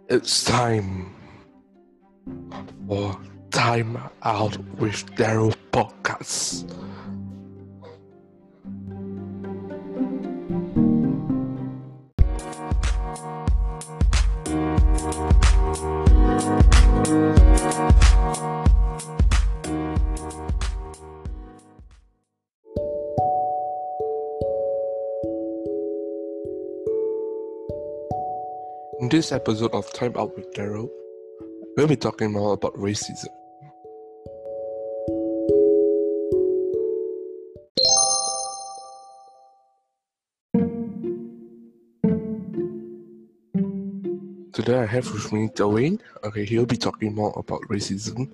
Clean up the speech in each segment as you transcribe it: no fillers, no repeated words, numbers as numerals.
It's time for Time Out with Daryl podcast. In this episode of Time Out with Daryl, we'll be talking more about racism. Today I have with me Dwayne. Okay, he'll be talking more about racism.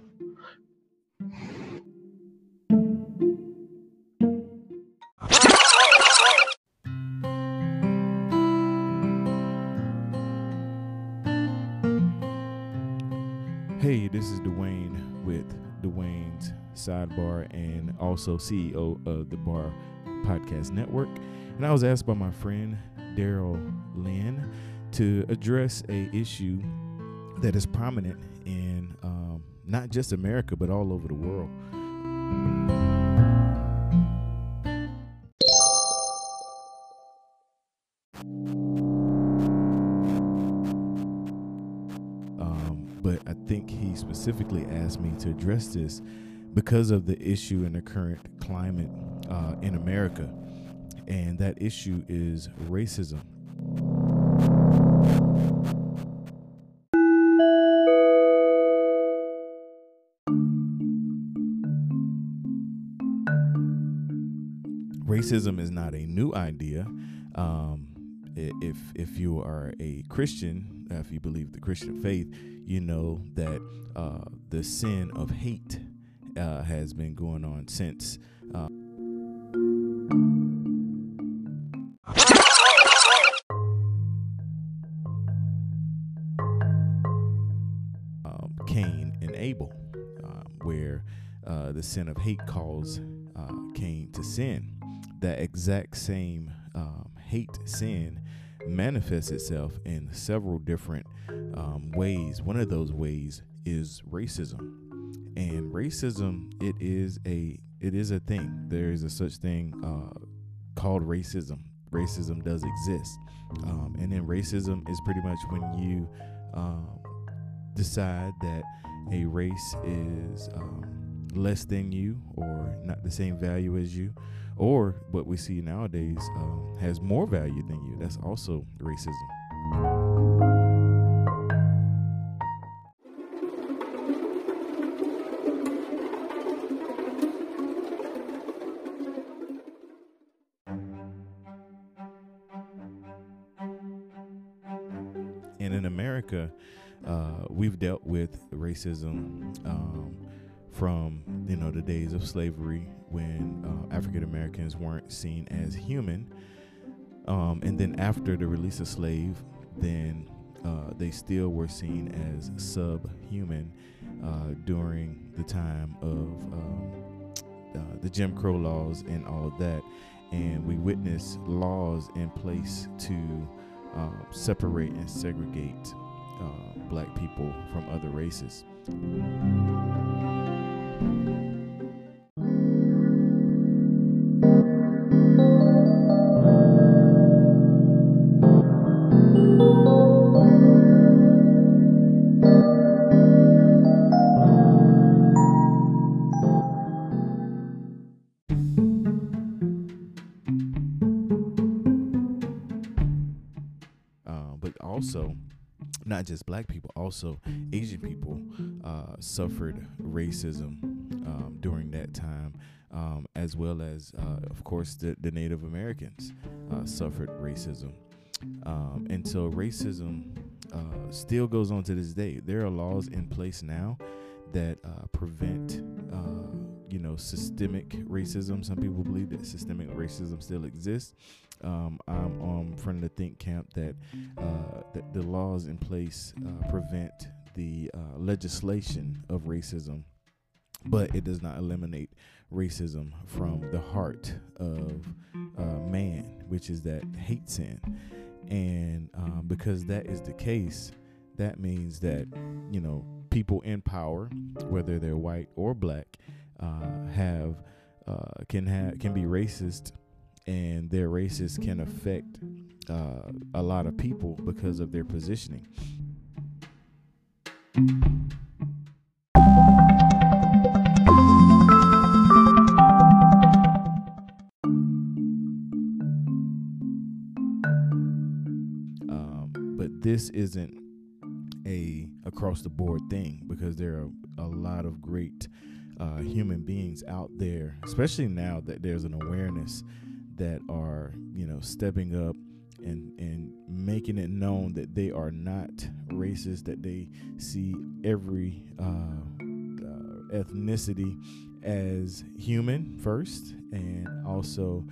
Hey, this is Dwayne with Dwayne's Sidebar and also CEO of the Bar Podcast Network. And I was asked by my friend Daryl Lynn to address a issue that is prominent in not just America, but all over the world. But I think he specifically asked me to address this because of the issue in the current climate in America. And that issue is racism. Racism is not a new idea. If you are a Christian, if you believe the Christian faith, you know that the sin of hate has been going on since Cain and Abel, where the sin of hate caused Cain to sin. That exact same hate sin manifests itself in several different ways. One of those ways is racism, and racism it is a thing. There is a such thing called racism. Racism does exist, and then racism is pretty much when you decide that a race is less than you or not the same value as you, or what we see nowadays has more value than you. That's also racism. And in America, we've dealt with racism from the days of slavery, when African Americans weren't seen as human, and then after the release of slave, then they still were seen as subhuman during the time of the Jim Crow laws and all of that, and we witnessed laws in place to separate and segregate black people from other races. But also, not just black people, also Asian people suffered racism during that time, as well as, of course, the Native Americans suffered racism. And so racism still goes on to this day. There are laws in place now that prevent systemic racism. Some people believe that systemic racism still exists. I'm from the think camp that the laws in place prevent the legislation of racism, but it does not eliminate racism from the heart of man, which is that hate sin. And because that is the case, that means that, people in power, whether they're white or black, can be racist, and their races can affect a lot of people because of their positioning. But this isn't a across the board thing, because there are a lot of great human beings out there, especially now that there's an awareness, that are stepping up and making it known that they are not racist, that they see every ethnicity as human first, and also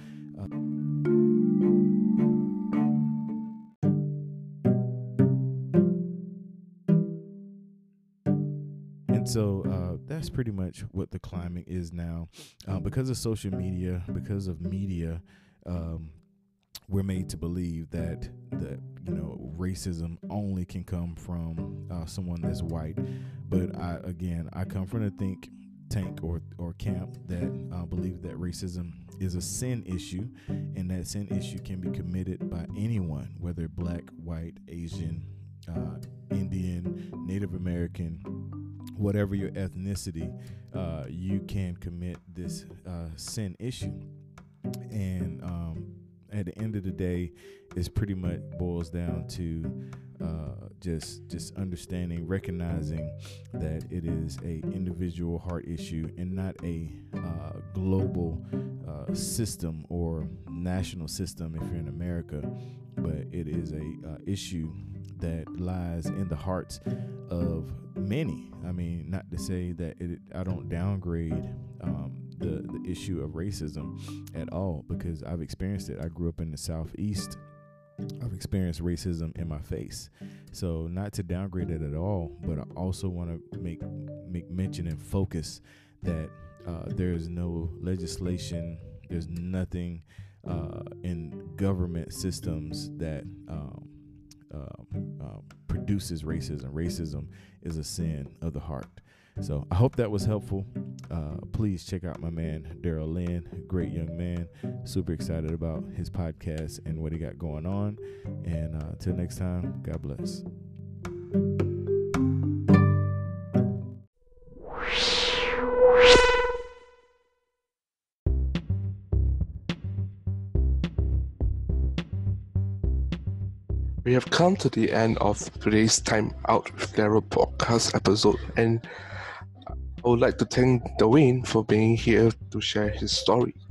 so that's pretty much what the climate is now. Because of social media, because of media, we're made to believe that racism only can come from someone that's white. But I come from a think tank or camp that believe that racism is a sin issue, and that sin issue can be committed by anyone, whether black, white, Asian, Indian, Native American, whatever your ethnicity, you can commit this sin issue. And at the end of the day, it's pretty much boils down to just understanding, recognizing that it is a individual heart issue and not a global system or national system if you're in America, but it is a issue that lies in the hearts of many. I mean, not to say that I don't downgrade the issue of racism at all, because I've experienced it. I grew up in the Southeast. I've experienced racism in my face. So not to downgrade it at all, but I also want to make mention and focus that there's no legislation, there's nothing in government systems that produces racism. Racism is a sin of the heart. So I hope that was helpful. Please check out my man, Daryl Lynn, great young man. Super excited about his podcast and what he got going on. And till next time, God bless. We have come to the end of today's Time Out with Daryl podcast episode, and I would like to thank Dwayne for being here to share his story.